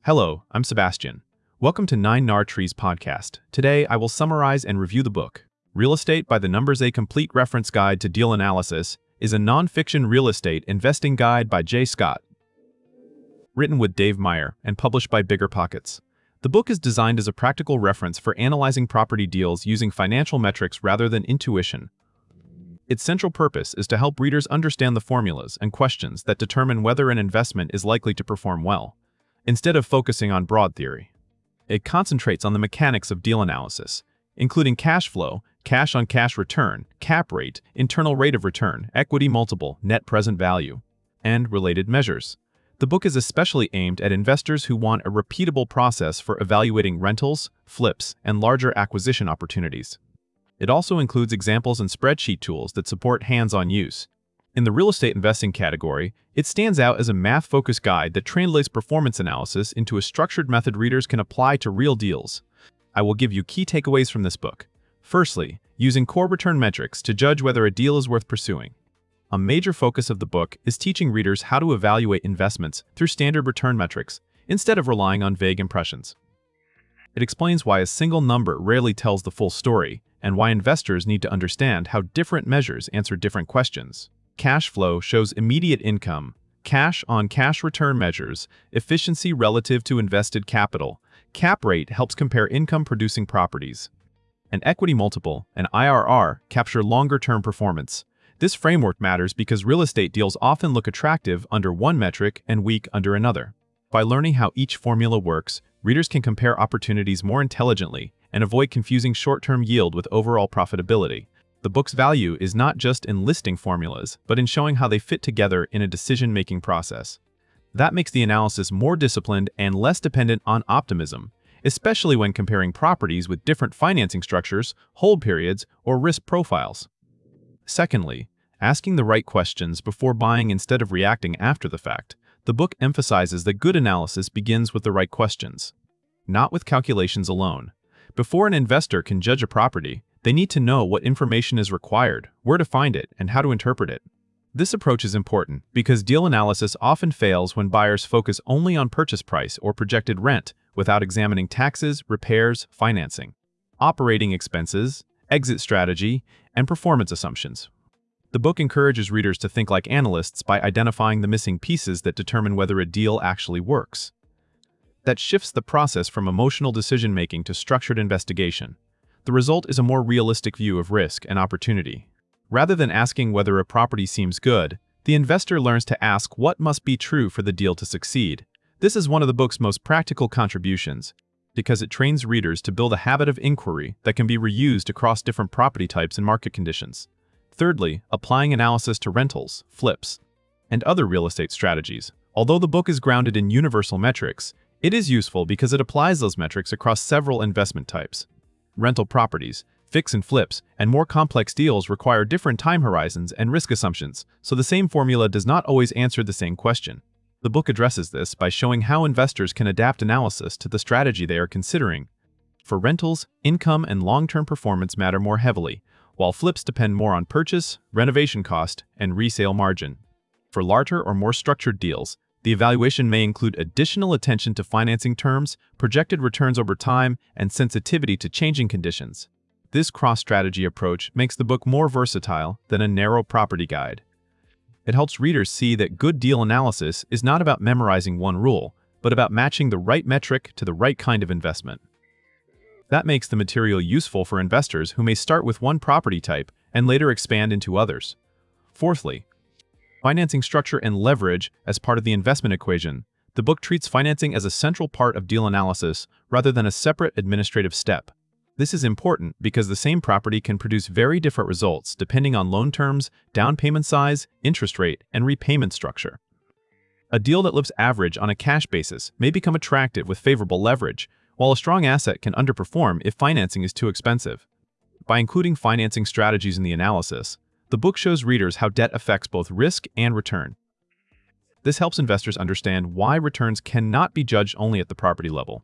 Hello, I'm Sebastian. Welcome to 9 Trees podcast. Today, I will summarize and review the book. Real Estate by the Numbers: A Complete Reference Guide to Deal Analysis is a non-fiction real estate investing guide by Jay Scott. Written with Dave Meyer and published by BiggerPockets. The book is designed as a practical reference for analyzing property deals using financial metrics rather than intuition. Its central purpose is to help readers understand the formulas and questions that determine whether an investment is likely to perform well, instead of focusing on broad theory. It concentrates on the mechanics of deal analysis, including cash flow, cash-on-cash return, cap rate, internal rate of return, equity multiple, net present value, and related measures. The book is especially aimed at investors who want a repeatable process for evaluating rentals, flips, and larger acquisition opportunities. It also includes examples and spreadsheet tools that support hands-on use. In the real estate investing category, it stands out as a math-focused guide that translates performance analysis into a structured method readers can apply to real deals. I will give you key takeaways from this book. Firstly, using core return metrics to judge whether a deal is worth pursuing. A major focus of the book is teaching readers how to evaluate investments through standard return metrics instead of relying on vague impressions. It explains why a single number rarely tells the full story and why investors need to understand how different measures answer different questions. Cash flow shows immediate income. Cash-on-cash return measures efficiency relative to invested capital. Cap rate helps compare income-producing properties. An equity multiple and IRR capture longer-term performance. This framework matters because real estate deals often look attractive under one metric and weak under another. By learning how each formula works, readers can compare opportunities more intelligently and avoid confusing short-term yield with overall profitability. The book's value is not just in listing formulas, but in showing how they fit together in a decision-making process. That makes the analysis more disciplined and less dependent on optimism, especially when comparing properties with different financing structures, hold periods, or risk profiles. Secondly, asking the right questions before buying instead of reacting after the fact. The book emphasizes that good analysis begins with the right questions, not with calculations alone. Before an investor can judge a property, they need to know what information is required, where to find it, and how to interpret it. This approach is important because deal analysis often fails when buyers focus only on purchase price or projected rent without examining taxes, repairs, financing, operating expenses, exit strategy, and performance assumptions. The book encourages readers to think like analysts by identifying the missing pieces that determine whether a deal actually works. That shifts the process from emotional decision-making to structured investigation. The result is a more realistic view of risk and opportunity. Rather than asking whether a property seems good, the investor learns to ask what must be true for the deal to succeed. This is one of the book's most practical contributions, because it trains readers to build a habit of inquiry that can be reused across different property types and market conditions. Thirdly, applying analysis to rentals, flips, and other real estate strategies. Although the book is grounded in universal metrics, it is useful because it applies those metrics across several investment types. Rental properties, fix and flips, and more complex deals require different time horizons and risk assumptions, so the same formula does not always answer the same question. The book addresses this by showing how investors can adapt analysis to the strategy they are considering. For rentals, income and long-term performance matter more heavily, while flips depend more on purchase, renovation cost, and resale margin. For larger or more structured deals, the evaluation may include additional attention to financing terms, projected returns over time, and sensitivity to changing conditions. This cross-strategy approach makes the book more versatile than a narrow property guide. It helps readers see that good deal analysis is not about memorizing one rule, but about matching the right metric to the right kind of investment. That makes the material useful for investors who may start with one property type and later expand into others. Fourthly, financing structure and leverage as part of the investment equation. The book treats financing as a central part of deal analysis rather than a separate administrative step. This is important because the same property can produce very different results depending on loan terms, down payment size, interest rate, and repayment structure. A deal that lives average on a cash basis may become attractive with favorable leverage, while a strong asset can underperform if financing is too expensive. By including financing strategies in the analysis, the book shows readers how debt affects both risk and return. This helps investors understand why returns cannot be judged only at the property level.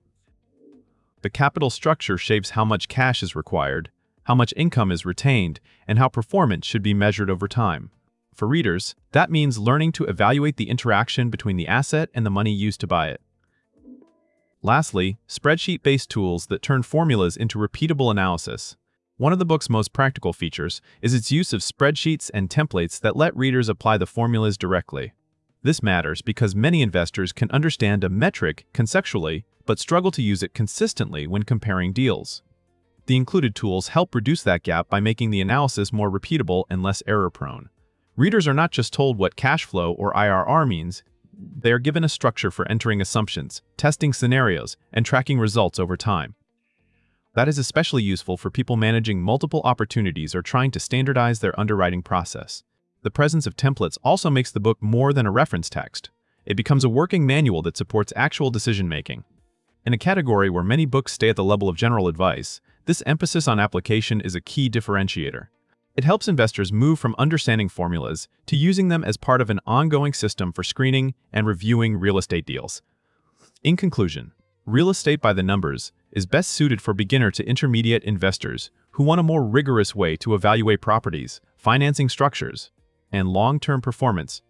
The capital structure shapes how much cash is required, how much income is retained, and how performance should be measured over time. For readers, that means learning to evaluate the interaction between the asset and the money used to buy it. Lastly, spreadsheet-based tools that turn formulas into repeatable analysis. One of the book's most practical features is its use of spreadsheets and templates that let readers apply the formulas directly. This matters because many investors can understand a metric conceptually but struggle to use it consistently when comparing deals. The included tools help reduce that gap by making the analysis more repeatable and less error-prone. Readers are not just told what cash flow or IRR means, they are given a structure for entering assumptions, testing scenarios, and tracking results over time. That is especially useful for people managing multiple opportunities or trying to standardize their underwriting process. The presence of templates also makes the book more than a reference text. It becomes a working manual that supports actual decision-making. In a category where many books stay at the level of general advice, this emphasis on application is a key differentiator. It helps investors move from understanding formulas to using them as part of an ongoing system for screening and reviewing real estate deals. In conclusion, Real Estate by the Numbers is best suited for beginner to intermediate investors who want a more rigorous way to evaluate properties, financing structures, and long-term performance.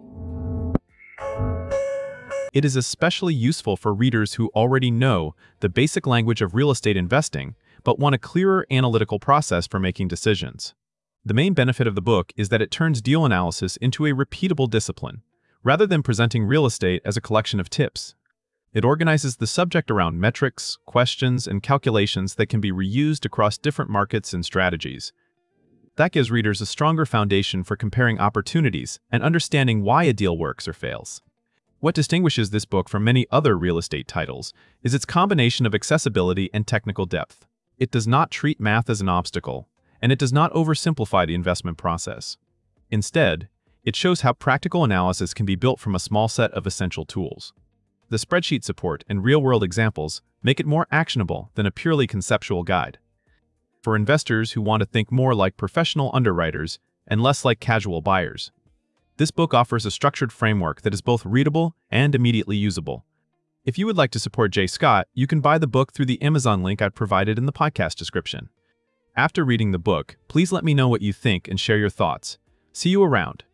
It is especially useful for readers who already know the basic language of real estate investing but want a clearer analytical process for making decisions. The main benefit of the book is that it turns deal analysis into a repeatable discipline, rather than presenting real estate as a collection of tips. It organizes the subject around metrics, questions, and calculations that can be reused across different markets and strategies. That gives readers a stronger foundation for comparing opportunities and understanding why a deal works or fails. What distinguishes this book from many other real estate titles is its combination of accessibility and technical depth. It does not treat math as an obstacle, and it does not oversimplify the investment process. Instead, it shows how practical analysis can be built from a small set of essential tools. The spreadsheet support and real-world examples make it more actionable than a purely conceptual guide. For investors who want to think more like professional underwriters and less like casual buyers, this book offers a structured framework that is both readable and immediately usable. If you would like to support J. Scott, you can buy the book through the Amazon link I've provided in the podcast description. After reading the book, please let me know what you think and share your thoughts. See you around.